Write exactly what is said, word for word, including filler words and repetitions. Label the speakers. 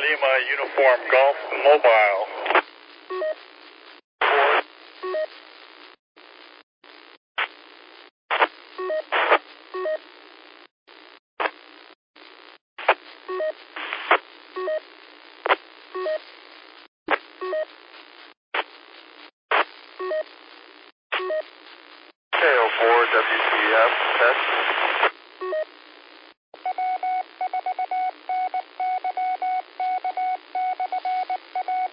Speaker 1: Lima Uniform Golf Mobile. K O four W C F, test.